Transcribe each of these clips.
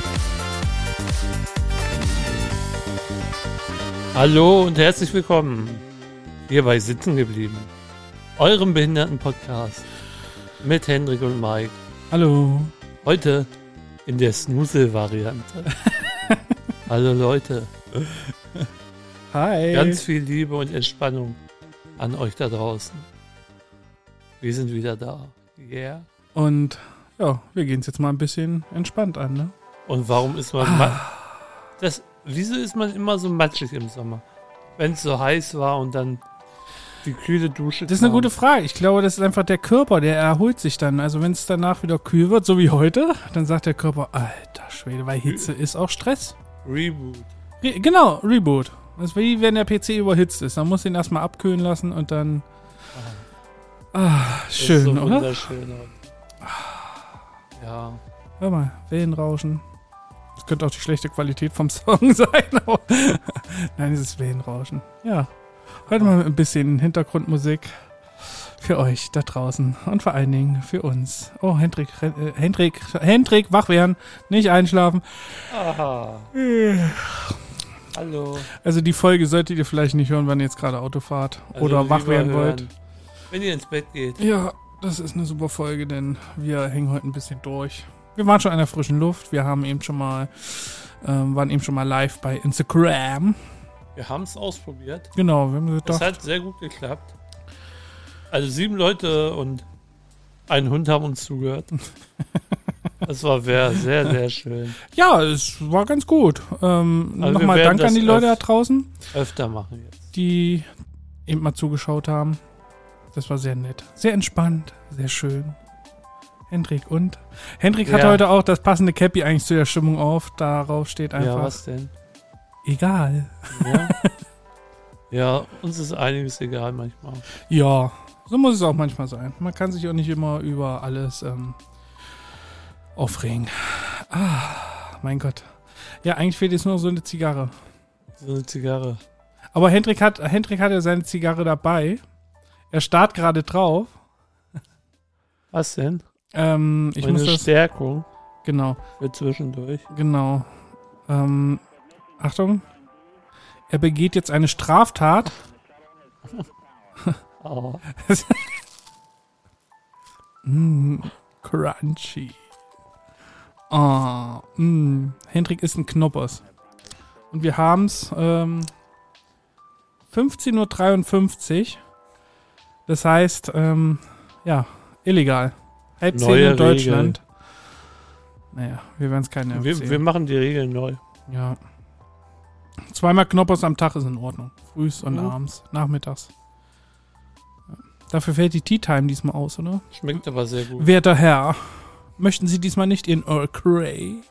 Hallo und herzlich willkommen hier bei Sitzen geblieben, eurem Behinderten-Podcast mit Hendrik und Mike. Hallo. Heute in der Snusel-Variante. Hallo Leute. Hi. Ganz viel Liebe und Entspannung an euch da draußen. Wir sind wieder da. Yeah. Und ja, wir gehen es jetzt mal ein bisschen entspannt an, ne? Und warum ist man... Wieso ist man immer so matschig im Sommer? Wenn es so heiß war und dann die kühle Dusche Das ist eine gute Frage. Ich glaube, das ist einfach der Körper, der erholt sich dann. Also wenn es danach wieder kühl wird, so wie heute, dann sagt der Körper, alter Schwede, weil Hitze ist auch Stress. Reboot. Genau, Reboot. Das ist wie wenn der PC überhitzt ist. Man muss ihn erstmal abkühlen lassen und dann... schön, das ist so oder? Wunderschön. Ja. Hör mal, Wellenrauschen. Das könnte auch die schlechte Qualität vom Song sein, aber nein, es ist Wellenrauschen. Ja, heute mal ein bisschen Hintergrundmusik für euch da draußen und vor allen Dingen für uns. Oh, Hendrik, wach werden, nicht einschlafen. Aha. Hallo. Also die Folge solltet ihr vielleicht nicht hören, wenn ihr jetzt gerade Auto fahrt oder wach werden wollt. Wenn ihr ins Bett geht. Ja, das ist eine super Folge, denn wir hängen heute ein bisschen durch. Wir waren schon an der frischen Luft. Wir haben eben schon mal, waren eben schon mal live bei Instagram. Wir haben es ausprobiert. Genau, wir haben gedacht. Das hat sehr gut geklappt. Also 7 Leute und ein Hund haben uns zugehört. Das war sehr, sehr schön. Ja, es war ganz gut. Nochmal Dank an die Leute da draußen. Öfter machen jetzt. Die eben mal zugeschaut haben. Das war sehr nett. Sehr entspannt. Sehr schön. Hendrik hat heute auch das passende Cappy eigentlich zu der Stimmung auf. Darauf steht einfach... Ja, was denn? Egal. Ja, ja, uns ist einiges egal manchmal. Ja, so muss es auch manchmal sein. Man kann sich auch nicht immer über alles aufregen. Mein Gott. Ja, eigentlich fehlt jetzt nur so eine Zigarre. So eine Zigarre. Aber Hendrik hat ja seine Zigarre dabei. Er starrt gerade drauf. Was denn? Ich muss das... Stärkung. Genau. Für zwischendurch. Genau. Achtung. Er begeht jetzt eine Straftat. Oh. Crunchy. Hendrik isst ein Knoppers. Und wir haben es 15:53 Uhr. Das heißt, ja, illegal. 9:30 in Deutschland. Naja, wir werden es keine erzählen. Wir machen die Regeln neu. Ja. 2-mal Knoppers am Tag ist in Ordnung. Frühs und abends, nachmittags. Ja. Dafür fällt die Tea Time diesmal aus, oder? Schmeckt aber sehr gut. Werter Herr, möchten Sie diesmal nicht in Earl Grey?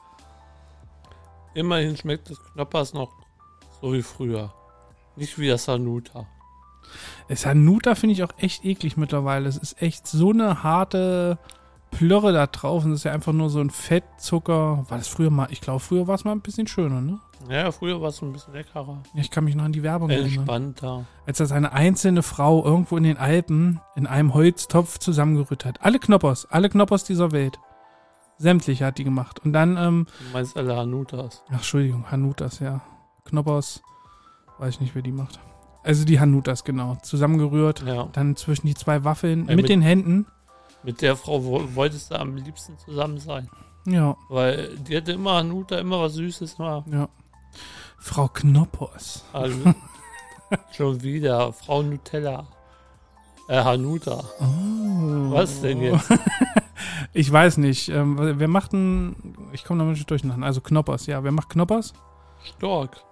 Immerhin schmeckt das Knoppers noch so wie früher. Nicht wie das Hanuta. Das Hanuta finde ich auch echt eklig mittlerweile. Es ist echt so eine harte Plörre da drauf. Und es ist ja einfach nur so ein Fettzucker. War das früher mal? Ich glaube, früher war es mal ein bisschen schöner, ne? Ja, früher war es so ein bisschen leckerer. Ja, ich kann mich noch an die Werbung erinnern. Entspannter. Als das eine einzelne Frau irgendwo in den Alpen in einem Holztopf zusammengerührt hat. Alle Knoppers dieser Welt. Sämtliche hat die gemacht. Und dann, Du meinst alle Hanutas? Ach, Entschuldigung, Hanutas, ja. Knoppers, weiß ich nicht, wer die macht. Also die Hanutas, genau. Zusammengerührt. Ja. Dann zwischen die 2 Waffeln mit den Händen. Mit der Frau wolltest du am liebsten zusammen sein. Ja. Weil die hatte immer Hanuta, immer was Süßes. Immer. Ja. Frau Knoppers. Also, schon wieder. Frau Nutella. Hanuta. Oh. Was denn jetzt? Ich weiß nicht. Wer macht denn... Ich komme damit nicht durcheinander. Also Knoppers, ja. Wer macht Knoppers? Stork.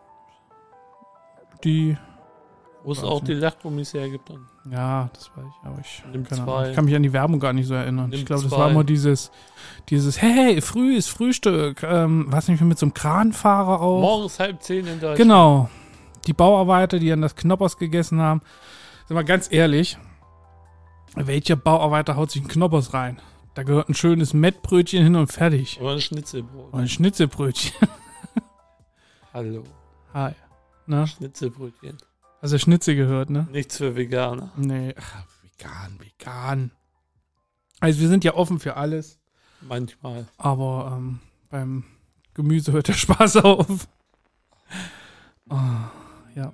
Die... Wo es auch die Lachgummis hergibt dann. Ja, das weiß ich. Aber ich kann mich an die Werbung gar nicht so erinnern. Ich glaube, das war immer dieses hey, frühes Frühstück. Was nicht mit so einem Kranfahrer auch. Morgens 9:30 in Deutschland. Genau. Die Bauarbeiter, die an das Knoppers gegessen haben. Sag mal ganz ehrlich, welcher Bauarbeiter haut sich ein Knoppers rein? Da gehört ein schönes Mettbrötchen hin und fertig. Oder ein Schnitzelbrot. Und ein Schnitzelbrötchen. Hallo. Hi. Na? Schnitzelbrötchen. Also Schnitzel gehört, ne? Nichts für Veganer. Nee, ach, vegan. Also wir sind ja offen für alles. Manchmal. Aber beim Gemüse hört der Spaß auf. Oh, ja.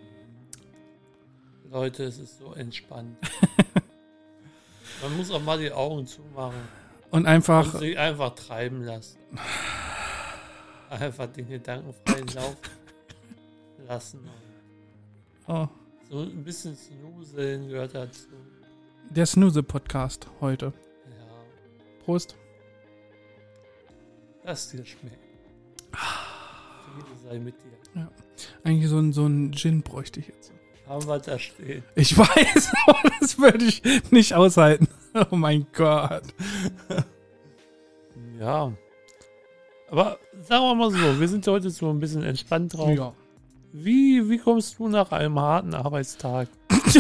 Leute, es ist so entspannt. Man muss auch mal die Augen zumachen Und einfach. und sich einfach treiben lassen. Einfach den Gedanken freien Lauf lassen. Oh, So ein bisschen Snoozeln gehört dazu. der Snooze-Podcast heute. Ja, Prost. lass dir schmeckt. Friede sei mit dir. Eigentlich so ein Gin bräuchte ich jetzt. Haben wir da stehen. Ich weiß, aber das würde ich nicht aushalten. Oh mein Gott. Ja. Aber sagen wir mal so, wir sind heute so ein bisschen entspannt drauf. Ja. Wie kommst du nach einem harten Arbeitstag?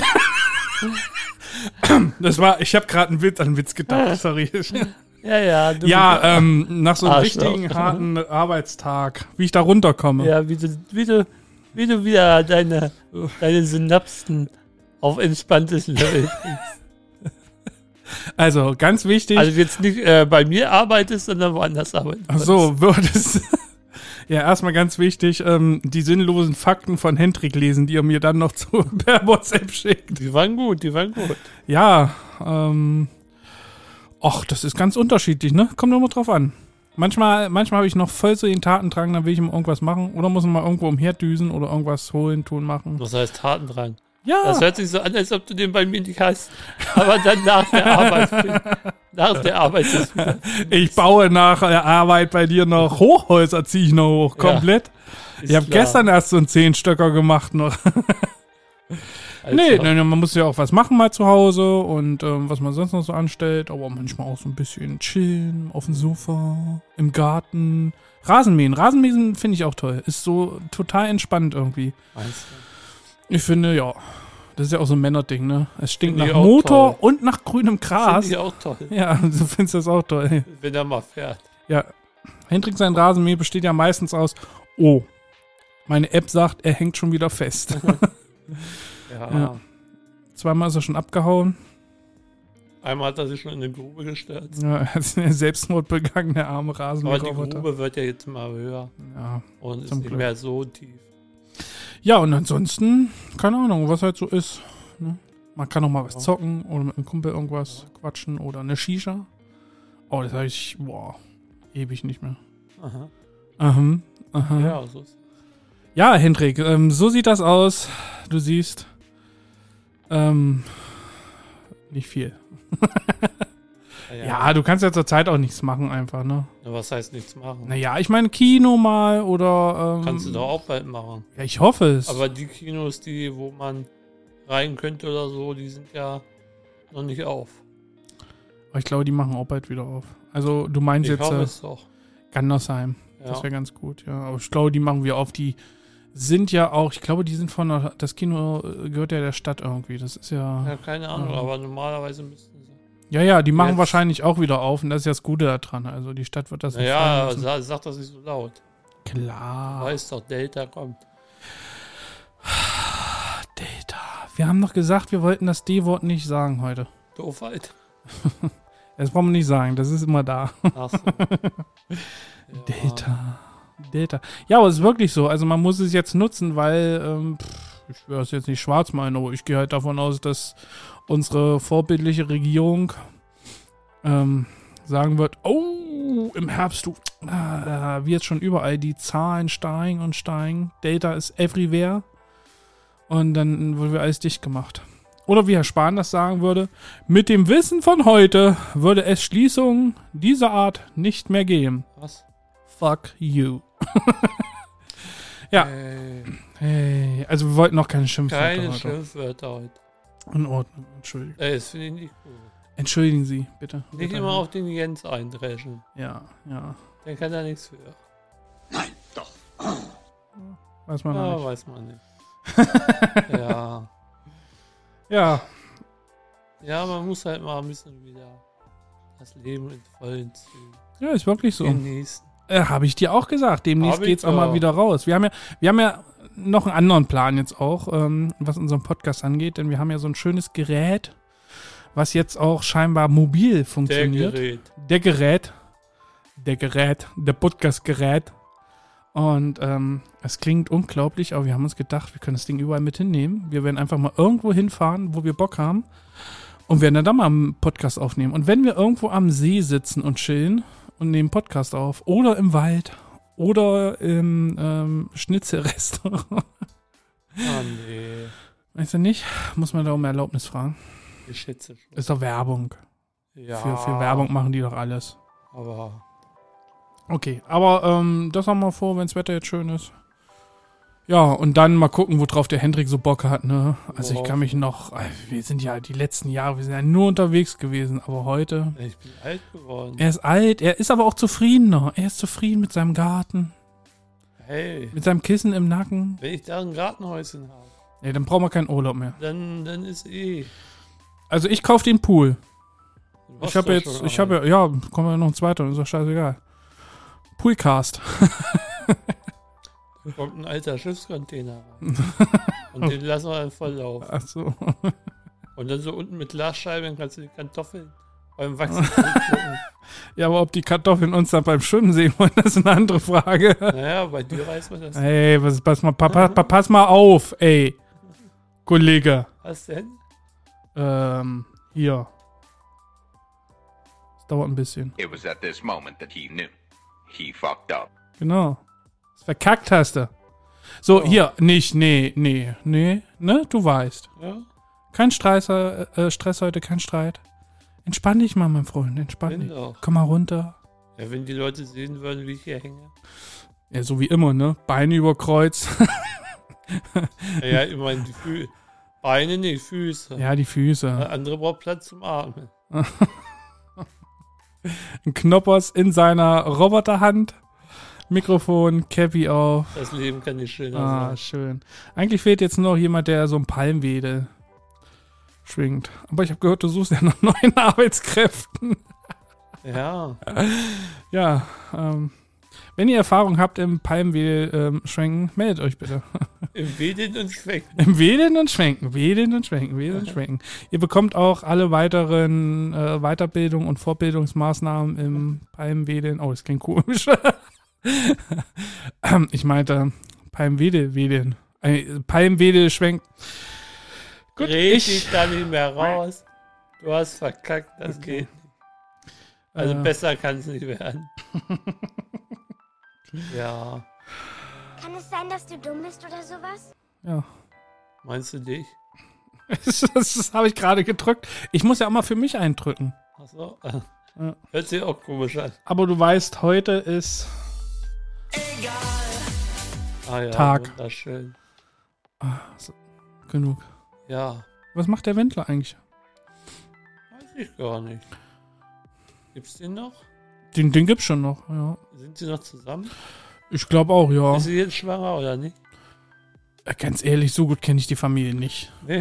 Ich habe gerade einen Witz gedacht, sorry. Ja. Ja, nach so einem Arschloch. richtigen harten Arbeitstag, wie ich da runterkomme. Ja, wie du wieder deine Synapsen auf entspanntes Level bringst. Also, ganz wichtig. Also jetzt nicht bei mir arbeitest, sondern woanders arbeitest. Ach so, wird es. Ja, erstmal ganz wichtig, die sinnlosen Fakten von Hendrik lesen, die er mir dann noch per WhatsApp schickt. Die waren gut. Ja, das ist ganz unterschiedlich, ne? Kommt immer drauf an. Manchmal habe ich noch voll so den Tatendrang, dann will ich immer irgendwas machen oder muss mal irgendwo umherdüsen oder irgendwas holen, tun, machen. Das heißt Tatendrang. Ja. Das hört sich so an, als ob du den bei mir nicht hast. Aber dann nach der Arbeit ist wieder. Ich baue nach der Arbeit bei dir noch Hochhäuser, ziehe ich noch hoch, komplett. Ist Ich habe klar. gestern erst so einen 10-Stöcker gemacht noch. Also, Nee, man muss ja auch was machen mal zu Hause und was man sonst noch so anstellt, aber manchmal auch so ein bisschen chillen, auf dem Sofa, im Garten. Rasenmähen finde ich auch toll. Ist so total entspannt irgendwie. meinst Ich finde, ja, das ist ja auch so ein Männerding, ne? Es stinkt Finde ich nach auch Motor toll. und nach grünem du? Gras. Finde ich auch toll, Ja, du findest das auch toll. wenn er mal fährt. Ja, Hendrik sein Rasenmäher besteht ja meistens aus, oh, meine App sagt, er hängt schon wieder fest. Ja. Zweimal ist er schon abgehauen. Einmal hat er sich schon in eine Grube gestürzt. Ja, er hat einen Selbstmord begangen, der arme Aber die Rasenmäherroboter. Grube wird ja jetzt mal höher Ja. und ist Zum nicht Glück. mehr so tief. Ja, und ansonsten, keine Ahnung, was halt so ist. Ne? Man kann auch mal was zocken oder mit einem Kumpel irgendwas quatschen oder eine Shisha. Oh, das habe ich, ewig nicht mehr. Aha. Aha. Ja, so ist Ja, Hendrik, so sieht das aus. Du siehst, nicht viel. Ja, du kannst ja zur Zeit auch nichts machen einfach, ne? Ja, was heißt nichts machen? Naja, ich meine Kino mal oder... Kannst du doch auch bald machen. Ja, ich hoffe es. Aber die Kinos, wo man rein könnte oder so, die sind ja noch nicht auf. Aber ich glaube, die machen auch bald wieder auf. Also, du meinst Ich jetzt hoffe es doch. Gandersheim. Ja. Das wäre ganz gut, ja. Aber ich glaube, die machen wir auf. Die sind ja auch, ich glaube, die sind das Kino gehört ja der Stadt irgendwie. Das ist ja... Ja, keine Ahnung, aber normalerweise müssten sie. Ja, die machen Jetzt- wahrscheinlich auch wieder auf und das ist ja das Gute daran. Also, die Stadt wird das nicht Naja, fallen lassen. sag das nicht so laut. Klar. Weiß doch, Delta kommt. Delta. Wir haben doch gesagt, wir wollten das D-Wort nicht sagen heute. Doofheit. Das brauchen wir nicht sagen, das ist immer da. Ach so. Ja. Delta. Ja, aber es ist wirklich so. Also man muss es jetzt nutzen, weil, ich will es jetzt nicht schwarz meinen, aber ich gehe halt davon aus, dass unsere vorbildliche Regierung sagen wird, oh, im Herbst, da wird schon überall die Zahlen steigen und steigen. Delta ist everywhere. Und dann wird alles dicht gemacht. Oder wie Herr Spahn das sagen würde, mit dem Wissen von heute würde es Schließungen dieser Art nicht mehr geben. Was? Fuck you. Ja. Hey, also wir wollten noch keine Schimpfwörter Keine heute. Schimpfwörter heute. In Ordnung, Entschuldigung. Das finde ich nicht gut. Entschuldigen Sie, bitte. Nicht immer auf den Jens eindreschen. Ja. Der kann da nichts für. Weiß man noch Ja, nicht. weiß man nicht. Ja. Ja, Ja, man muss halt mal ein bisschen wieder das Leben in vollen Zügen ja, ist wirklich so. genießen. Habe ich dir auch gesagt. Demnächst Hab ich geht's auch mal doch. wieder raus. Wir haben ja noch einen anderen Plan jetzt auch, was unseren Podcast angeht, denn wir haben ja so ein schönes Gerät, was jetzt auch scheinbar mobil funktioniert. Der Gerät. Der Gerät. der Podcast-Gerät. Und es klingt unglaublich, aber wir haben uns gedacht, wir können das Ding überall mit hinnehmen. Wir werden einfach mal irgendwo hinfahren, wo wir Bock haben und werden dann da mal einen Podcast aufnehmen. Und wenn wir irgendwo am See sitzen und chillen und nehmen Podcast auf oder im Wald oder im Schnitzelrestaurant. Ah, nee. Weißt du nicht? Muss man da um Erlaubnis fragen. Ich schätze schon. Ist doch Werbung. Ja. Für Werbung machen die doch alles. Aber Okay, aber das haben wir vor, wenn das Wetter jetzt schön ist. Ja, und dann mal gucken, worauf der Hendrik so Bock hat, ne? Also ich kann mich noch, wir sind ja die letzten Jahre, wir sind ja nur unterwegs gewesen, aber heute. ich bin alt geworden. Er ist alt, er ist aber auch zufriedener. Er ist zufrieden mit seinem Garten, Hey, mit seinem Kissen im Nacken. wenn ich da ein Gartenhäuschen habe, Ey, dann brauchen wir keinen Urlaub mehr. dann ist Also ich kaufe den Pool. Du Ich hast habe doch jetzt, schon ich habe ja, kommen wir noch ein zweiter, ist doch scheißegal. Poolcast. Da kommt ein alter Schiffscontainer rein. Und den lassen wir dann voll laufen. Ach so. Und dann so unten mit Glasscheiben kannst du die Kartoffeln beim Wachsen gucken. Ja, aber ob die Kartoffeln uns dann beim Schwimmen sehen wollen, das ist eine andere Frage. Naja, bei dir weiß man das. Ey, pass mal auf, ey. Kollege. Was denn? Hier. Das dauert ein bisschen. It was at this moment that he knew. He fucked up. Genau. Das verkackt hast du. So, hier, nicht, nee, ne, du weißt. Ja? Kein Stress heute, kein Streit. Entspann dich mal, mein Freund, entspann Bin dich. doch. Komm mal runter. Ja, wenn die Leute sehen würden, wie ich hier hänge. Ja, so wie immer, ne? Beine über Kreuz. Ja, immerhin die Beine, nicht Füße. Ja, die Füße. Der andere braucht Platz zum Atmen. Ein Knoppers in seiner Roboterhand. Mikrofon, Cappy auf. Das Leben kann nicht schöner Ah, sein. schön. Eigentlich fehlt jetzt nur noch jemand, der so ein Palmwedel schwingt. Aber ich habe gehört, du suchst ja nach neuen Arbeitskräften. Ja, Ja, wenn ihr Erfahrung habt im Palmwedel schwenken, meldet euch bitte. im Wedeln und Schwenken. Im Wedeln und Schwenken, Wedeln und Schwenken, Wedeln und Schwenken. Ihr bekommt auch alle weiteren Weiterbildung und Fortbildungsmaßnahmen im Palmwedeln. Oh, das klingt komisch. Ich meinte Palmwedel. Palmwedel schwenkt. Gut, Red dich da nicht mehr raus. Du hast verkackt, das Okay. geht nicht. Also besser kann es nicht werden. Ja, Kann es sein, dass du dumm bist oder sowas? Ja. meinst du dich? Das habe ich gerade gedrückt. Ich muss ja auch mal für mich eindrücken. Achso. Ja. Hört sich auch komisch an. Aber du weißt, heute ist Ah ja, Tag. wunderschön. genug. Ja, Was macht der Wendler eigentlich? weiß ich gar nicht. Gibt's den noch? Den gibt's schon noch, ja. Sind sie noch zusammen? Ich glaube auch, ja. Ist sie jetzt schwanger oder nicht? Ganz ehrlich, so gut kenne ich die Familie nicht. Nee.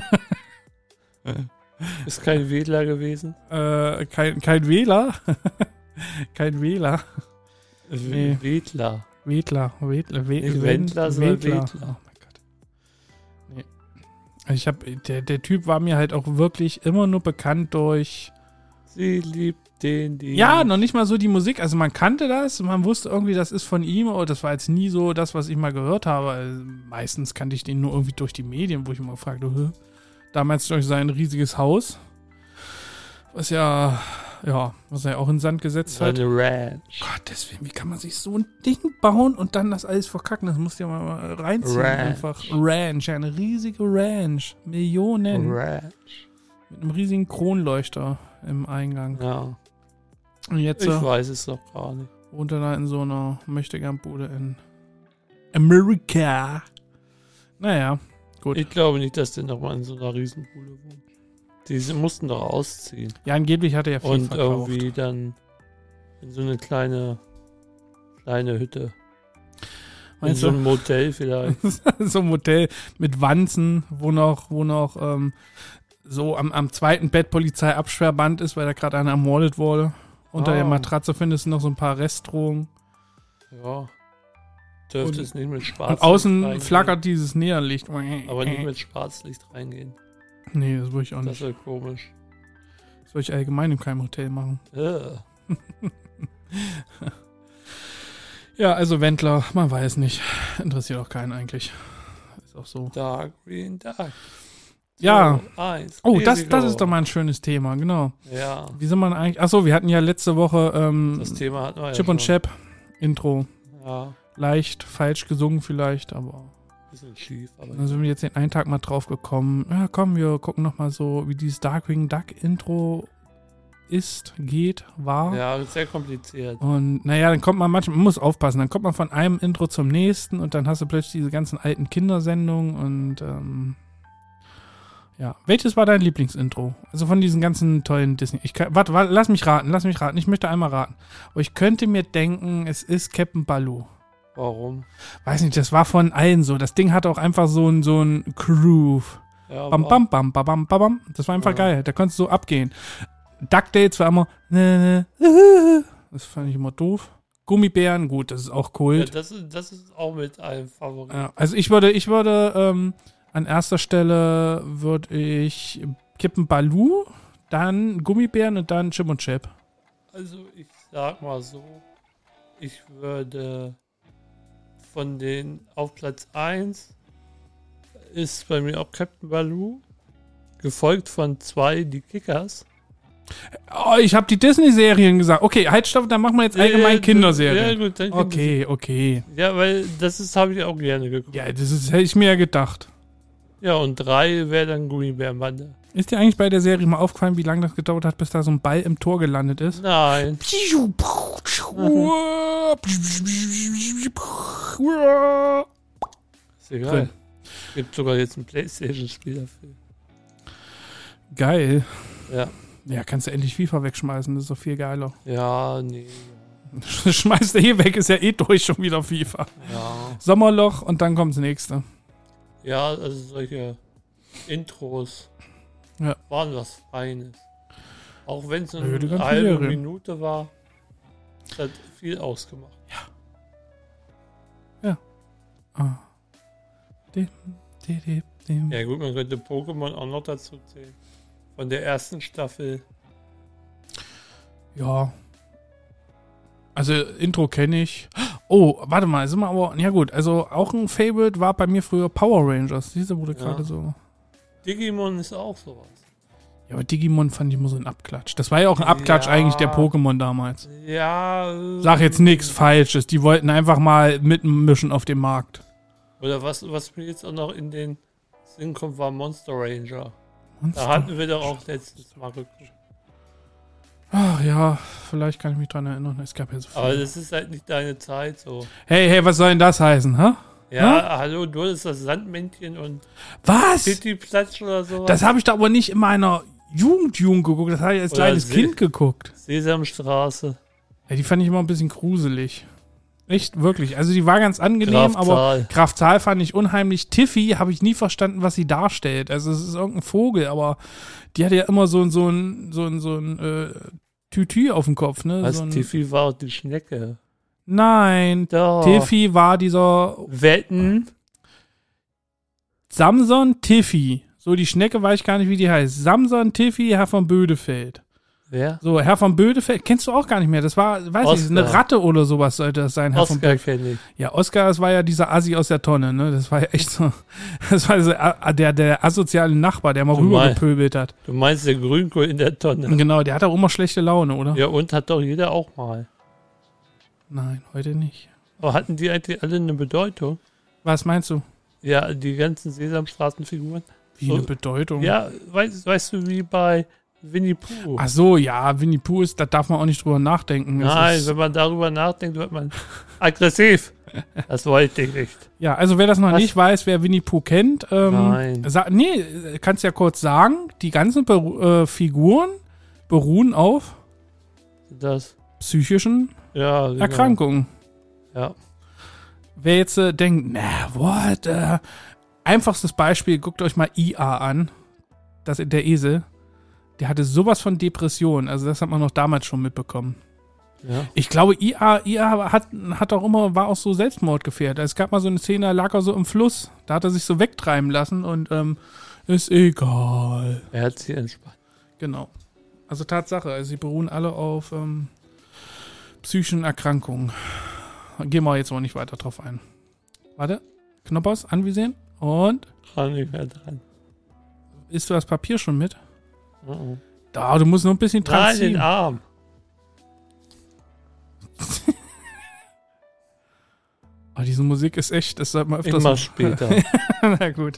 Ist kein Wedler gewesen? Kein Wähler. Kein Wähler. Nee. Wedler. Wedler. Nicht Wendler, sondern Wedler. Oh mein Gott. Nee. Also der Typ war mir halt auch wirklich immer nur bekannt durch. Sie liebt den, die. Ja, noch nicht mal so die Musik. Also man kannte das, man wusste irgendwie, das ist von ihm, aber das war jetzt nie so das, was ich mal gehört habe. Also meistens kannte ich den nur irgendwie durch die Medien, wo ich immer fragte, damals durch sein riesiges Haus, was er auch in den Sand gesetzt hat. Seine Ranch. Gottes Willen, wie kann man sich so ein Ding bauen und dann das alles verkacken? Das musst du ja mal reinziehen. Ranch. Einfach. Ranch, ja, eine riesige Ranch. Millionen. Ranch. Mit einem riesigen Kronleuchter im Eingang. Ja, Und jetzt ich weiß es doch gar nicht. wohnt er da in so einer Möchtegern-Bude in Amerika. Naja, gut. Ich glaube nicht, dass der nochmal in so einer Riesenbude wohnt. Die mussten doch ausziehen. Ja, angeblich hat er ja viel Und verkauft. irgendwie dann in so eine kleine Hütte. In Meinst so du? ein Motel vielleicht. So ein Hotel mit Wanzen, wo noch so am zweiten Bett Polizeiabsperrband ist, weil da gerade einer ermordet wurde. Unter der Matratze findest du noch so ein paar Restdrogen. Ja. Dürfte Und- es nicht mit Schwarzlicht Und außen reingehen. flackert dieses Näherlicht. Aber nicht mit Schwarzlicht reingehen. Nee, das würde ich auch Das nicht. wäre komisch. Das würde ich allgemein in keinem Hotel machen. Ja, also Wendler, man weiß nicht. Interessiert auch keinen eigentlich. Ist auch so. Dark Green Dark. Ja. So, eins. Oh, das Risiko. ist doch mal ein schönes Thema, genau. Ja, Wie sind wir denn eigentlich? Achso, wir hatten ja letzte Woche das Thema hatten wir Chip ja und schon. Chap Intro. Ja, Leicht falsch gesungen vielleicht, aber bisschen schief. Aber dann sind wir jetzt den einen Tag mal drauf gekommen. Ja, komm, wir gucken nochmal so, wie dieses Darkwing Duck Intro geht, war. ja, sehr kompliziert. Und naja, dann kommt man manchmal, man muss aufpassen, dann kommt man von einem Intro zum nächsten und dann hast du plötzlich diese ganzen alten Kindersendungen und ja. Welches war dein Lieblingsintro? Also von diesen ganzen tollen Disney. Warte, lass mich raten. Ich möchte einmal raten. Aber ich könnte mir denken, es ist Captain Baloo. Warum? Weiß nicht, das war von allen so. Das Ding hatte auch einfach so ein Groove. Ja, Bam, bam, bam, bam, bam, bam, bam. Das war einfach Ja. geil. Da konntest du so abgehen. DuckTales war immer das fand ich immer doof. Gummibären, gut, das ist auch ja, Kult. das ist auch mit einem Favorit. Ja, also ich würde an erster Stelle würde ich Kippen Baloo, dann Gummibären und dann Chip und Chap. Also ich sag mal so, ich würde von den auf Platz 1 ist bei mir auch Captain Baloo, gefolgt von 2 die Kickers. Oh, ich habe die Disney-Serien gesagt. Okay, halt, stopp, dann machen wir jetzt allgemein Kinderserien. Ja, gut, dann Okay. Ja, weil das habe ich auch gerne geguckt. Ja, hätte ich mir ja gedacht. Ja, und 3 wäre dann Gummibärenbande. Ist dir eigentlich bei der Serie mal aufgefallen, wie lange das gedauert hat, bis da so ein Ball im Tor gelandet ist? Nein. Ist egal. Drin. Gibt sogar jetzt ein Playstation-Spiel dafür. Geil. Ja. Ja, kannst du endlich FIFA wegschmeißen, das ist doch viel geiler. Ja, nee. Schmeißt du weg, ist ja eh durch schon wieder FIFA. Ja. Sommerloch und dann kommt's nächste. Ja, also solche Intros Ja. waren was Feines. Auch wenn es nur Ja, die eine ganzen halbe Serien. Minute war, es hat viel ausgemacht. Ah. Ja gut, man könnte Pokémon auch noch dazu zählen. Von der ersten Staffel. Ja. Also Intro kenne ich. Oh, warte mal, sind wir aber. Ja gut, also auch ein Favorite war bei mir früher Power Rangers. Diese wurde Ja. gerade so. Digimon ist auch sowas. Ja, aber Digimon fand ich immer so ein Abklatsch. Das war ja auch ein Abklatsch Ja. eigentlich der Pokémon damals. Ja. Sag jetzt nichts Falsches. Die wollten einfach mal mitmischen auf dem Markt. Oder was mir jetzt auch noch in den Sinn kommt, war Monster Ranger. Monster. Da hatten wir doch auch letztes Mal geguckt. Ach ja, vielleicht kann ich mich dran erinnern. Es gab ja so viel. Aber das ist halt nicht deine Zeit so. Hey, was soll denn das heißen, hä? Ja, hallo, du hattest das Sandmännchen und Was? Pitti-Platsch oder so. Das habe ich da aber nicht in meiner Jugend geguckt. Das habe ich als Oder kleines Kind geguckt. Sesamstraße. Ja, die fand ich immer ein bisschen gruselig. Echt, wirklich. Also die war ganz angenehm, Graf aber Zahl. Graf Zahl fand ich unheimlich. Tiffy habe ich nie verstanden, was sie darstellt. Also es ist irgendein Vogel, aber die hatte ja immer so ein Tütü auf dem Kopf, ne? Was, So ein, Tiffy war auch die Schnecke. nein, Doch. Tiffy war dieser Wetten? Samson Tiffy. So, die Schnecke weiß ich gar nicht, wie die heißt. Samson Tiffy, Herr von Bödefeld. Wer? So, Herr von Bödefeld, kennst du auch gar nicht mehr. Das war, weiß ich, Oscar. eine Ratte oder sowas sollte das sein, Herr von Oscar Bödefeld. kenne ich. Ja, Oscar, das war ja dieser Assi aus der Tonne, ne? Das war ja echt so, das war so, der asoziale Nachbar, der mal Du mein- rübergepöbelt hat. Du meinst der Grünkohl in der Tonne. Genau, der hat auch immer schlechte Laune, oder? Ja, und hat doch jeder auch mal. Nein, heute nicht. Aber hatten die eigentlich alle eine Bedeutung? Was meinst du? Ja, die ganzen Sesamstraßenfiguren. Wie So, eine Bedeutung? Ja, weißt du, wie bei Winnie Pooh? Ach so, ja, Winnie Pooh ist, da darf man auch nicht drüber nachdenken. Das Nein, ist, wenn man darüber nachdenkt, wird man aggressiv. Das wollte ich nicht. ja, also wer das noch Was? nicht weiß, wer Winnie Pooh kennt, Nein. kannst ja kurz sagen, die ganzen Figuren beruhen auf Das, psychischen ja, genau. Erkrankungen. Ja. Wer jetzt denkt, what? Einfachstes Beispiel, guckt euch mal IA an. Der Esel. Der hatte sowas von Depression. Also das hat man noch damals schon mitbekommen. Ja. Ich glaube, IA hat auch immer, war auch so selbstmordgefährdet. Es gab mal so eine Szene, da lag er so im Fluss. Da hat er sich so wegtreiben lassen und ist egal. Er hat sich entspannt. Genau. Also Tatsache, also sie beruhen alle auf psychischen Erkrankungen. Gehen wir jetzt aber nicht weiter drauf ein. Warte, Knoppers, anvisieren und... Dran nicht mehr dran. Ist das Papier schon mit? Uh-uh. Da, du musst noch ein bisschen dran Nein, den ziehen. Arm. Oh, diese Musik ist echt, das sollte man öfters... Immer später. Na gut.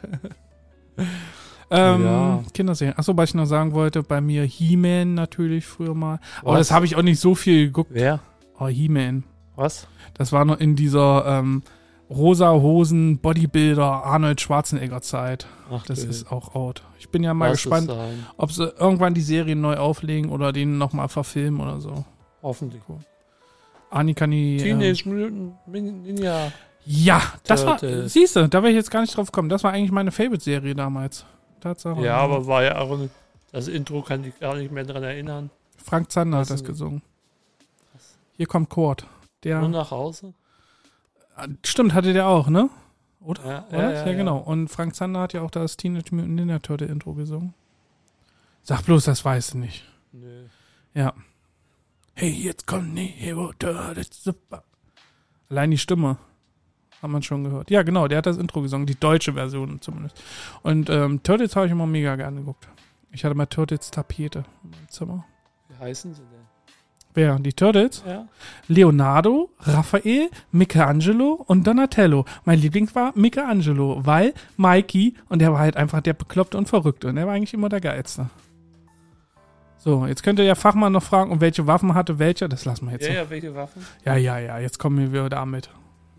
Ja. Kinderserien. Achso, was ich noch sagen wollte, bei mir He-Man natürlich früher mal. Aber Was? das habe ich auch nicht so viel geguckt. Wer? Oh, He-Man. Was? Das war noch in dieser rosa Hosen Bodybuilder Arnold Schwarzenegger Zeit. Ach, Das du, ist auch out. Ich bin ja mal lass es gespannt, sein. ob sie irgendwann die Serie neu auflegen oder den nochmal verfilmen oder so. Hoffentlich. Ani kann die... Teenage Mutant Ninja. ja, das war... Turtles. Siehst du, da wäre ich jetzt gar nicht drauf gekommen. Das war eigentlich meine Favorite-Serie damals. Tatsache. Ja, aber war ja auch... Das Intro kann ich gar nicht mehr dran erinnern. Frank Zander hat Weiß das nicht. gesungen. Hier kommt Kurt. Der... Nur nach Hause? Stimmt, hatte der auch, ne? Oder? Ja, Oder? Ja, genau. Und Frank Zander hat ja auch das Teenage Mutant Ninja Turtle Intro gesungen. Sag bloß, das weißt du nicht. Nö. Ja. Hey, jetzt kommt die Hero Turtles. Super. Allein die Stimme. Hat man schon gehört. Ja, genau, der hat das Intro gesungen. Die deutsche Version zumindest. Und Turtles habe ich immer mega gerne geguckt. Ich hatte mal Turtles Tapete in meinem Zimmer. Wie heißen sie denn? Wer? Die Turtles? Ja. Leonardo, Raphael, Michelangelo und Donatello. Mein Liebling war Michelangelo, weil Mikey, und der war halt einfach der Bekloppte und Verrückte. Und der war eigentlich immer der Geilste. So, jetzt könnte der Fachmann noch fragen, um welche Waffen hatte welcher. Das lassen wir jetzt. Ja, noch. ja, welche Waffen? Ja, jetzt kommen wir damit.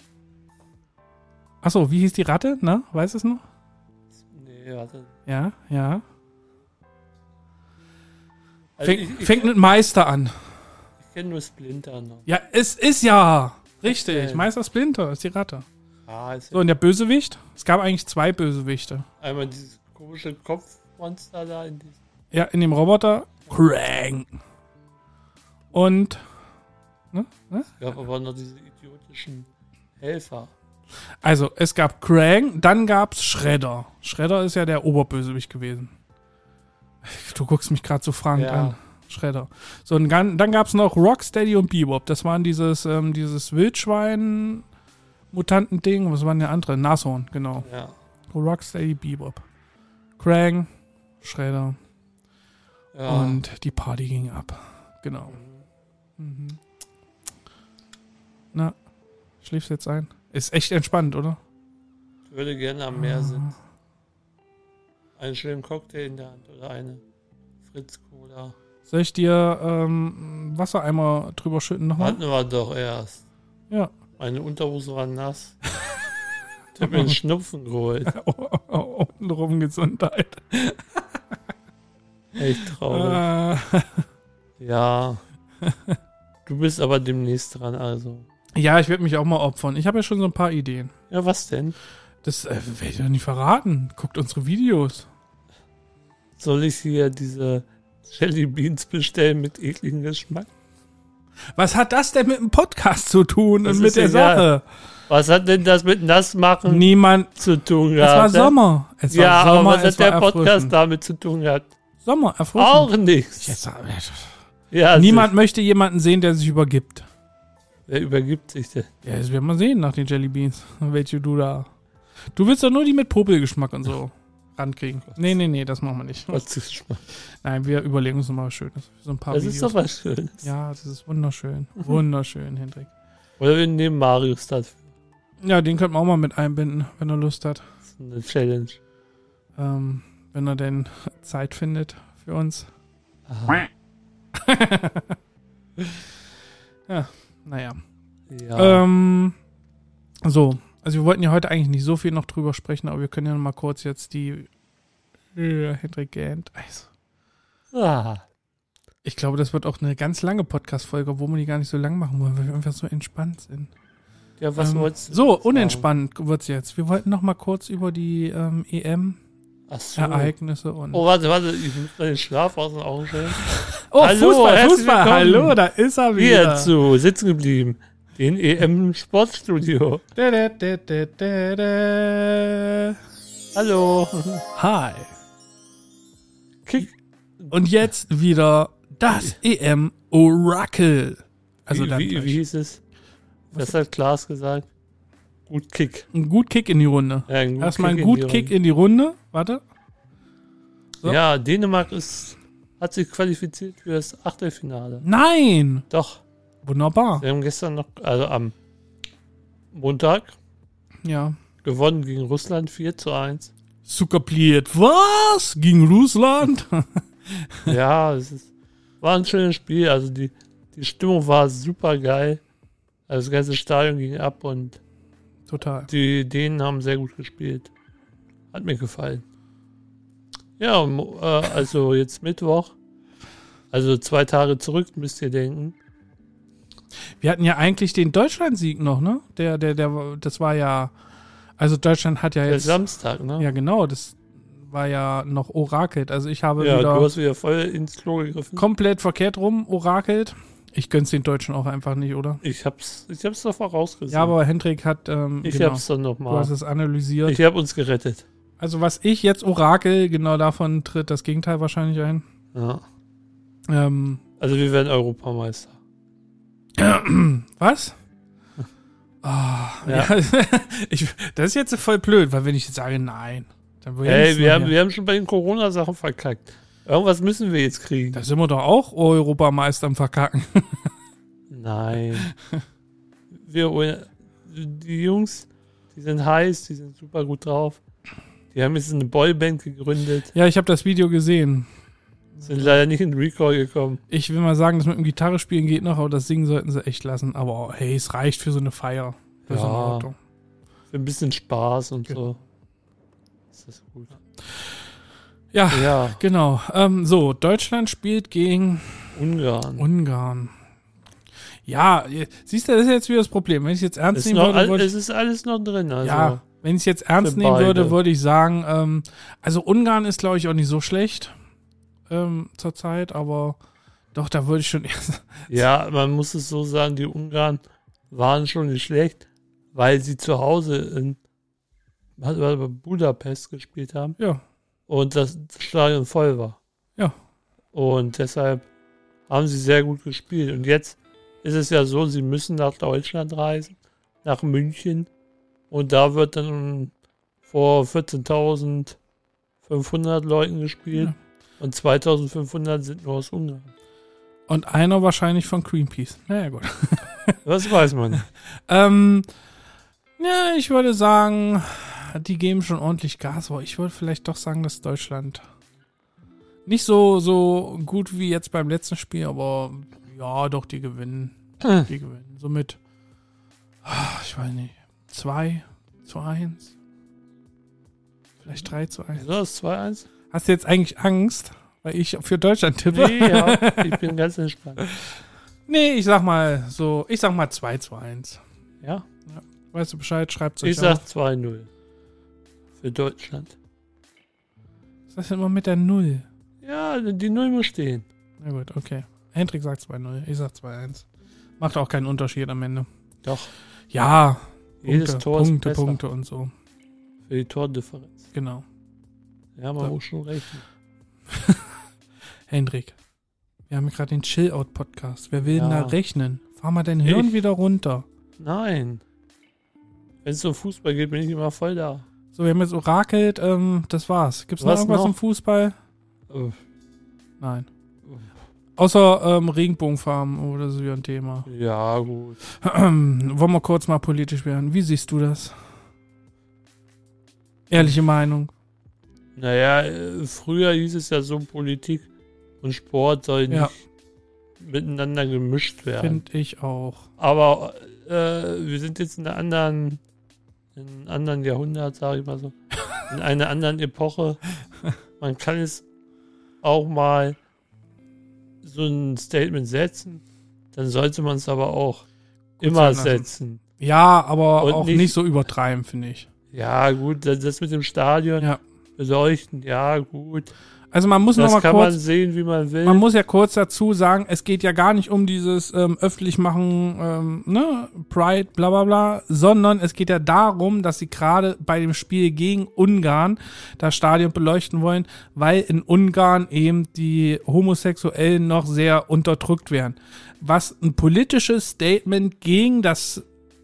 Achso, wie hieß die Ratte? Na, weißt du es noch? Nee, warte. Ja. Also Fängt mit Meister an. Ich kenne nur Splinter noch. Ja, es ist ja. Richtig, Okay. Meister Splinter ist die Ratte. Ah, ist So, und der Bösewicht? Es gab eigentlich 2 Bösewichte. einmal dieses komische Kopfmonster da in diesem. Ja, in dem Roboter Krang. Und Es gab aber noch diese idiotischen Helfer. also, es gab Krang, dann gab's Shredder. Shredder ist ja der Oberbösewicht gewesen. Du guckst mich gerade so fragend Ja. an. Shredder. So, und dann gab's noch Rocksteady und Bebop. Das waren dieses Wildschwein-Mutanten-Ding. Was waren die anderen? Nashorn, genau. Ja. Rocksteady, Bebop. Krang, Shredder. Ja. Und die Party ging ab. Genau. Mhm. Na, schläfst jetzt ein? Ist echt entspannt, oder? Ich würde gerne am Meer sitzen. Einen schönen Cocktail in der Hand oder eine Fritz-Cola. Soll ich dir Wassereimer drüber schütten nochmal? Hatten wir doch erst. Ja. Meine Unterhose war nass. Ich habe mir einen Schnupfen geholt. Untenrum Gesundheit. Echt traurig. Ja. Du bist aber demnächst dran, also. Ja, ich werde mich auch mal opfern. Ich habe ja schon so ein paar Ideen. Ja, was denn? Das werde ich doch nicht verraten. Guckt unsere Videos. Soll ich hier diese Jelly Beans bestellen mit ekligem Geschmack? Was hat das denn mit dem Podcast zu tun Das und mit ist der egal. Sache? Was hat denn das mit Nassmachen Niemand. zu tun Es war gehabt? Sommer. Es war Ja, Sommer, aber was es hat der war Podcast erfrischend. damit zu tun gehabt? Sommer, erfrischend. Auch nichts. Jetzt, Ja, niemand möchte jemanden sehen, der sich übergibt. Wer übergibt sich denn? Ja, das werden wir sehen nach den Jelly Beans. Welche du da. Du willst doch nur die mit Popelgeschmack und so rankriegen. Nee, das machen wir nicht. Was ist Geschmack? Nein, wir überlegen uns nochmal was Schönes. So ein paar Das Videos. ist doch was Schönes. Ja, das ist wunderschön. Wunderschön, Hendrik. Oder wir nehmen Marius dafür. Ja, den könnten wir auch mal mit einbinden, wenn er Lust hat. Das ist eine Challenge. Wenn er denn Zeit findet für uns. Aha. Ja, naja. Ja. So, also wir wollten ja heute eigentlich nicht so viel noch drüber sprechen, aber wir können ja noch mal kurz jetzt die Hendrik gähnt. Also, ich glaube, das wird auch eine ganz lange Podcast-Folge, wo wir die gar nicht so lang machen wollen, weil wir einfach so entspannt sind. Ja, was wolltest du So, sagen? unentspannt wird's jetzt. Wir wollten noch mal kurz über die Ach so. EM-Ereignisse und... Oh, warte, ich muss mal den Schlaf aus den Augen stellen. Oh, Hallo, Fußball, herzlich willkommen. hallo, da ist er wieder. Hier zu Sitzen geblieben. Den EM-Sportstudio. Hallo. Hi. Kick. Und jetzt wieder das EM-Orakel. Also dann wie gleich. hieß es? Was hat Klaas gesagt? Gut Kick. Ein gut Kick in die Runde. Ja, ein gut Erstmal ein Kick gut in die Kick Runde. in die Runde. Warte. So. Ja, Dänemark hat sich qualifiziert für das Achtelfinale. Nein! Doch. Wunderbar. Wir haben gestern noch, also am Montag, Ja. gewonnen gegen Russland 4:1. Zuckerpliert. Was? Gegen Russland? Ja, war ein schönes Spiel. Also die Stimmung war super geil. Also das ganze Stadion ging ab und Total. die Dänen haben sehr gut gespielt. Hat mir gefallen. Ja, also jetzt Mittwoch. Also 2 Tage zurück, müsst ihr denken. Wir hatten ja eigentlich den Deutschland-Sieg noch, ne? Das war ja, also Deutschland hat ja Der jetzt, Samstag, ne? ja genau, das war ja noch orakelt. Also ich habe Ja, wieder du hast wieder voll ins Klo gegriffen. komplett verkehrt rum orakelt. Ich gönn's den Deutschen auch einfach nicht, oder? Ich hab's doch vorausgesehen. Ja, aber Hendrik hat, ich genau, hab's dann du hast nochmal. es analysiert. Ich hab uns gerettet. Also was ich jetzt orakel, genau davon tritt das Gegenteil wahrscheinlich ein. Ja. Also wir werden Europameister. was? Ah, ja. Das ist jetzt voll blöd, weil wenn ich jetzt sage nein, dann will Hey, ich wir haben schon bei den Corona-Sachen verkackt. Irgendwas müssen wir jetzt kriegen. Da sind wir doch auch Europameister am Verkacken. Nein. Die Jungs, die sind heiß, die sind super gut drauf. Die haben jetzt eine Boyband gegründet. Ja, ich habe das Video gesehen. Sind leider nicht in den Recall gekommen. Ich will mal sagen, das mit dem Gitarre spielen geht noch, aber das Singen sollten sie echt lassen. Aber hey, es reicht für so eine Feier. Für so ein Ja. Auto. Für ein bisschen Spaß und so. Ist das gut. Ja, Ja, genau. So, Deutschland spielt gegen Ungarn. Ja, siehst du, das ist jetzt wieder das Problem. Wenn ich jetzt ernst nehmen würde, würde Es ist alles noch drin. Also. ja, wenn ich es jetzt ernst für nehmen würde, beide. würde ich sagen, also Ungarn ist, glaube ich, auch nicht so schlecht zurzeit, aber doch, da würde ich schon erst. Ja, man muss es so sagen, die Ungarn waren schon nicht schlecht, weil sie zu Hause in Budapest gespielt haben Ja, und das Stadion voll war. Ja. Und deshalb haben sie sehr gut gespielt. Und jetzt ist es ja so, sie müssen nach Deutschland reisen, nach München. Und da wird dann vor 14.500 Leuten gespielt. Ja. Und 2.500 sind nur aus Ungarn. und einer wahrscheinlich von Greenpeace. Naja, gut. Das weiß man nicht. Ja, ich würde sagen, die geben schon ordentlich Gas, aber ich würde vielleicht doch sagen, dass Deutschland nicht so gut wie jetzt beim letzten Spiel, aber ja, doch, die gewinnen. Die gewinnen. Somit, ich weiß nicht, 2:1. Vielleicht 3:1. So, das ist 2-1. Hast du jetzt eigentlich Angst, weil ich für Deutschland tippe? Nee, ja, ich bin ganz entspannt. Nee, ich sag mal 2:1. Ja, Weißt du Bescheid, schreibt's euch ich sag auf. 2-0 für Deutschland. Was ist das immer mit der Null? Ja, die 0 muss stehen. Na gut, okay. Hendrik sagt 2:0, ich sag 2:1. Macht auch keinen Unterschied am Ende. Doch, Ja, jedes Punkte, Tor ist besser Punkte und so. für die Tordifferenz. Genau. Ja, man So. muss schon rechnen. Hendrik, wir haben gerade den Chill-Out-Podcast. Wer will denn Ja. da rechnen? Fahr mal dein Hirn Ich? wieder runter. Nein. Wenn es um Fußball geht, bin ich immer voll da. So, wir haben jetzt orakelt, das war's. Gibt's noch Was irgendwas noch? im Fußball? Äh, Nein. Außer Regenbogenfarben, oh, das ist wieder ein Thema. Ja, gut. Wollen wir kurz mal politisch werden. Wie siehst du das? Ehrliche Meinung. Naja, früher hieß es ja so, Politik und Sport sollen Ja. nicht miteinander gemischt werden. Finde ich auch. Aber wir sind jetzt in einem anderen Jahrhundert, sage ich mal so. In einer anderen Epoche. Man kann es auch mal so ein Statement setzen. Dann sollte man es aber auch immer sein lassen. setzen. Ja, aber Und auch nicht- nicht so übertreiben, finde ich. Ja, gut, das mit dem Stadion Ja. beleuchten, ja, gut. Also man muss noch Das mal kann man kurz, sehen, wie man will. man muss ja kurz dazu sagen, es geht ja gar nicht um dieses öffentlich machen, Pride, bla bla bla, sondern es geht ja darum, dass sie gerade bei dem Spiel gegen Ungarn das Stadion beleuchten wollen, weil in Ungarn eben die Homosexuellen noch sehr unterdrückt werden. Was ein politisches Statement gegen das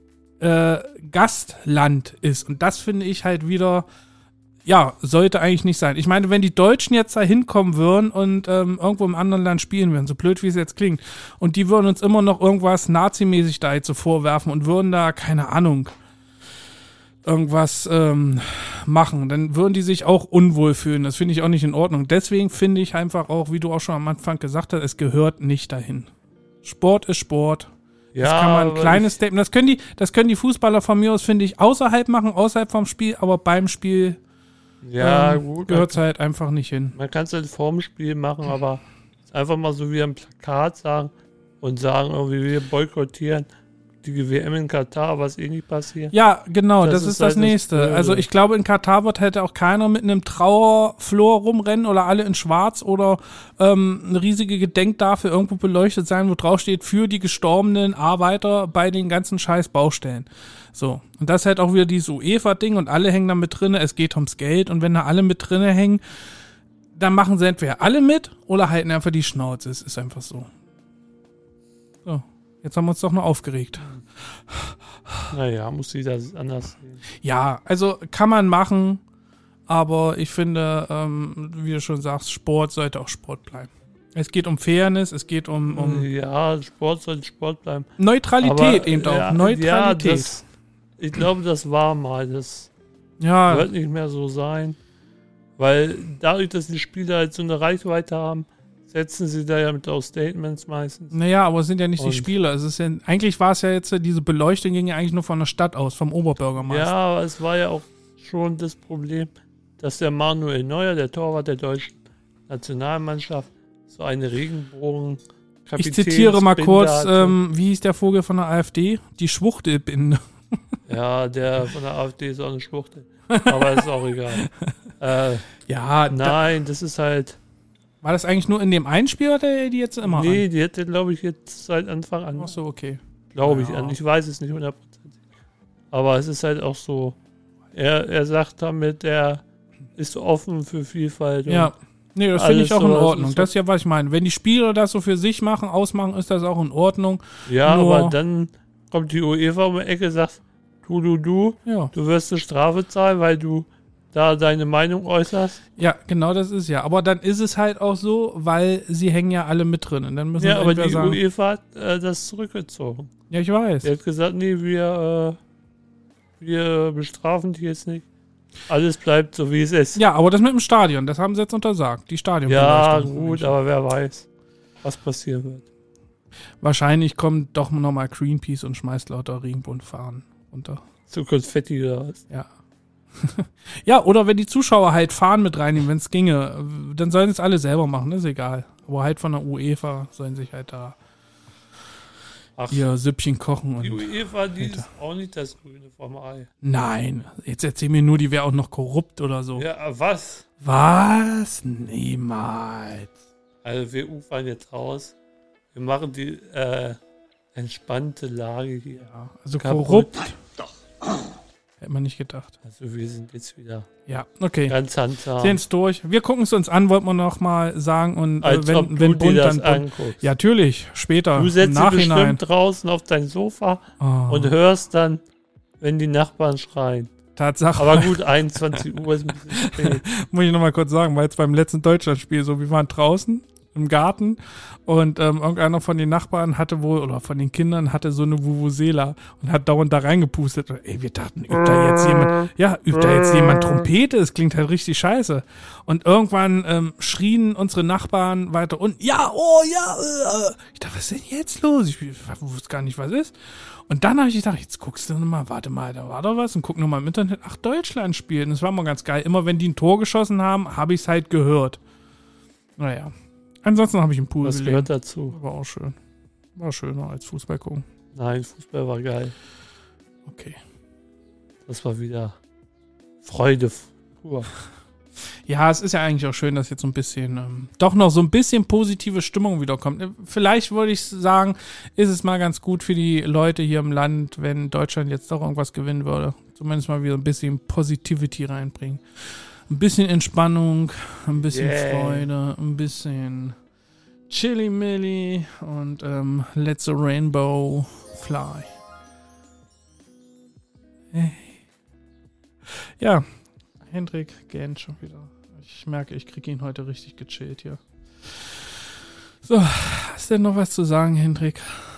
Gastland ist. Und das finde ich halt wieder, ja, sollte eigentlich nicht sein. Ich meine, wenn die Deutschen jetzt da hinkommen würden und irgendwo im anderen Land spielen würden, so blöd wie es jetzt klingt, und die würden uns immer noch irgendwas nazimäßig da jetzt so vorwerfen und würden da, keine Ahnung, irgendwas machen, dann würden die sich auch unwohl fühlen. Das finde ich auch nicht in Ordnung. Deswegen finde ich einfach auch, wie du auch schon am Anfang gesagt hast, es gehört nicht dahin. Sport ist Sport. ja, Das kann man ein aber kleines Statement, das können die Fußballer von mir aus, finde ich, außerhalb machen, außerhalb vom Spiel, aber beim Spiel ja, gut. gehört es halt einfach nicht hin. Man kann es halt vorm Spiel machen, aber einfach mal so wie ein Plakat sagen und sagen, irgendwie wir boykottieren die WM in Katar, was eh nicht passiert. Ja, genau, das Das ist ist das halt das Nächste. Blöde. Also ich glaube, in Katar wird halt auch keiner mit einem Trauerflor rumrennen oder alle in schwarz oder eine riesige Gedenktafel irgendwo beleuchtet sein, wo drauf steht, für die gestorbenen Arbeiter bei den ganzen scheiß Baustellen. So, und das ist halt auch wieder dieses UEFA-Ding und alle hängen da mit drinne, es geht ums Geld und wenn da alle mit drinne hängen, dann machen sie entweder alle mit oder halten einfach die Schnauze. Es ist einfach so. So, jetzt haben wir uns doch noch aufgeregt. Naja, muss jeder anders sehen. Ja, also kann man machen, aber ich finde, wie du schon sagst, Sport sollte auch Sport bleiben. Es geht um Fairness, es geht um Ja, Sport sollte Sport bleiben. Neutralität Aber, eben auch. ja, Neutralität. Ja, ich glaube, das war mal. Das Ja, wird nicht mehr so sein. Weil dadurch, dass die Spieler halt so eine Reichweite haben, setzen sie da ja mit auch Statements meistens. naja, aber es sind ja nicht die Und- Spieler. Es ist ja, eigentlich war es ja jetzt, diese Beleuchtung ging ja eigentlich nur von der Stadt aus, vom Oberbürgermeister. Ja, aber es war ja auch schon das Problem, dass der Manuel Neuer, der Torwart der deutschen Nationalmannschaft, so eine Regenbogen Ich zitiere mal kurz, hatte. wie hieß der Vogel von der AfD? Die Schwuchtelbinde. Ja, der von der AfD ist auch eine Schwuchtel. Aber ist auch egal. Ja, Nein, das ist halt. war das eigentlich nur in dem einen Spiel oder der die jetzt immer Nee, an? die hätte, glaube ich, jetzt seit Anfang an. Ach so, okay. Glaube ich Ja. an. Ich weiß es nicht 100%. Aber es ist halt auch so. Er sagt damit, er ist offen für Vielfalt. und- Ja. Nee, das finde Alles ich auch so, in das Ordnung. ist Das ist ja, was ich meine. Wenn die Spieler das so für sich machen, ausmachen, ist das auch in Ordnung. Ja, Nur- aber dann kommt die UEFA um die Ecke und sagt, du Ja. wirst eine Strafe zahlen, weil du da deine Meinung äußerst. Ja, genau das ist ja. Aber dann ist es halt auch so, weil sie hängen ja alle mit drin. Und dann müssen Ja, sie aber entweder die sagen, UEFA hat das zurückgezogen. ja, ich weiß. Er hat gesagt, nee, wir bestrafen die jetzt nicht. Alles bleibt so, wie es ist. Ja, aber das mit dem Stadion, das haben sie jetzt untersagt. Die Stadion. Ja, gut, aber wer weiß, was passieren wird. Wahrscheinlich kommt doch nochmal Greenpeace und schmeißt lauter Regenbogenfahnen runter. So Konfetti oder was. Ja. Ja, oder wenn die Zuschauer halt Fahnen mit reinnehmen, wenn es ginge, dann sollen es alle selber machen, ist egal. Aber halt von der UEFA sollen sich halt da Ach, ihr Süppchen kochen. die Und UEFA, die ist auch nicht das Grüne vom Ei. nein, jetzt erzähl mir nur, die wäre auch noch korrupt oder so. Ja, was? Was? Niemals. Also wir ufern jetzt raus. Wir machen die entspannte Lage hier. Ja, also Kaputt. korrupt. Hätte man nicht gedacht. Also wir sind jetzt wieder Ja, okay. ganz handsam. Sehen's durch. Wir gucken es uns an, wollten wir noch mal sagen. Und Als ob wenn du Bund, dir das dann Bund. anguckst. Ja, natürlich. Später. Du Im setzt dich Nachhinein. bestimmt draußen auf dein Sofa Oh, und hörst dann, wenn die Nachbarn schreien. Tatsache. Aber gut, 21 Uhr ist ein bisschen spät. Muss ich noch mal kurz sagen, weil jetzt beim letzten Deutschlandspiel so, wir waren draußen im Garten und irgendeiner von den Nachbarn hatte wohl, oder von den Kindern hatte so eine Vuvuzela und hat dauernd da reingepustet. Und, ey, wir dachten, übt da jetzt jemand Trompete? Es klingt halt richtig scheiße. Und irgendwann schrien unsere Nachbarn weiter unten, ja, oh, ja, ich dachte, was ist denn jetzt los? Ich wusste gar nicht, was ist. Und dann habe ich gedacht, jetzt guckst du nochmal, warte mal, da war doch was und guck nochmal im Internet, ach, Deutschland spielt. Und das war mal ganz geil. Immer wenn die ein Tor geschossen haben, habe ich es halt gehört. Naja. Ansonsten habe ich im Pool Was gelegen. gehört dazu? War auch schön. War schöner als Fußball gucken. Nein, Fußball war geil. Okay. Das war wieder Freude pur. Ja, es ist ja eigentlich auch schön, dass jetzt so ein bisschen, doch noch so ein bisschen positive Stimmung wiederkommt. Vielleicht würde ich sagen, ist es mal ganz gut für die Leute hier im Land, wenn Deutschland jetzt doch irgendwas gewinnen würde. Zumindest mal wieder ein bisschen Positivity reinbringen. Ein bisschen Entspannung, ein bisschen Freude, ein bisschen Chili-Milli und Let the Rainbow Fly. Hey. Ja, Hendrik gähnt schon wieder. Ich merke, ich kriege ihn heute richtig gechillt hier. So, hast du denn noch was zu sagen, Hendrik?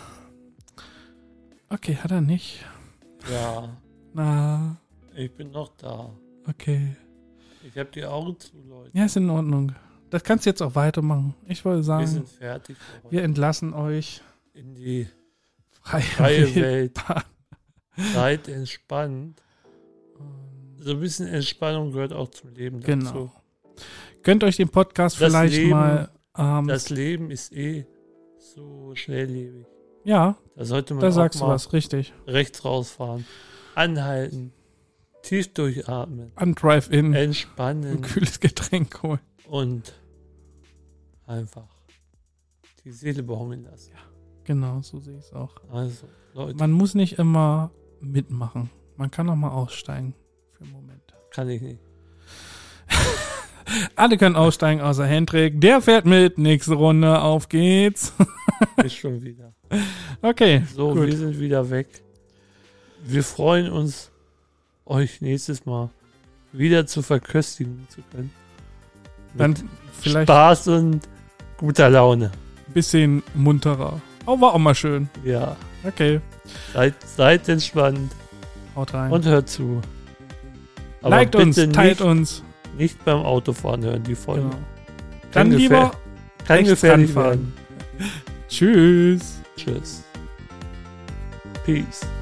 Okay, hat er nicht. Ja, Na, ich bin noch da. okay. Ich habe die Augen zu, Leute. Ja, ist in Ordnung. Das kannst du jetzt auch weitermachen. Ich wollte Wir sagen, sind fertig für heute. wir entlassen euch. In die Freie freie Welt. Wildbahn. Seid entspannt. So ein bisschen Entspannung gehört auch zum Leben dazu. Genau. Gönnt euch den Podcast Das vielleicht Leben- mal. Das Leben ist so schnelllebig. Ja, Da sollte man da auch sagst du mal was, richtig. rechts rausfahren. Anhalten. Tief durchatmen. An Drive-In, ein Entspannen. kühles Getränk holen. Und einfach die Seele baumeln lassen. Genau, so sehe ich es auch. Also, Leute, Man muss nicht immer mitmachen. Man kann auch mal aussteigen für einen Moment. kann ich nicht. Alle können aussteigen, außer Hendrik. Der fährt mit. Nächste Runde. Auf geht's. Ist schon wieder. Okay, So, gut. wir sind wieder weg. Wir freuen uns, euch nächstes Mal wieder zu verköstigen zu können. Dann Mit vielleicht Spaß und guter Laune. ein bisschen munterer. Oh, war auch mal schön. Ja, Okay, seid entspannt haut rein. und hört zu. Aber Liked uns, bitte teilt nicht, uns. nicht beim Autofahren hören, die Folge. Genau. Dann Kann lieber Kann rechts gefährlich ranfahren. werden. Tschüss. Tschüss. Peace.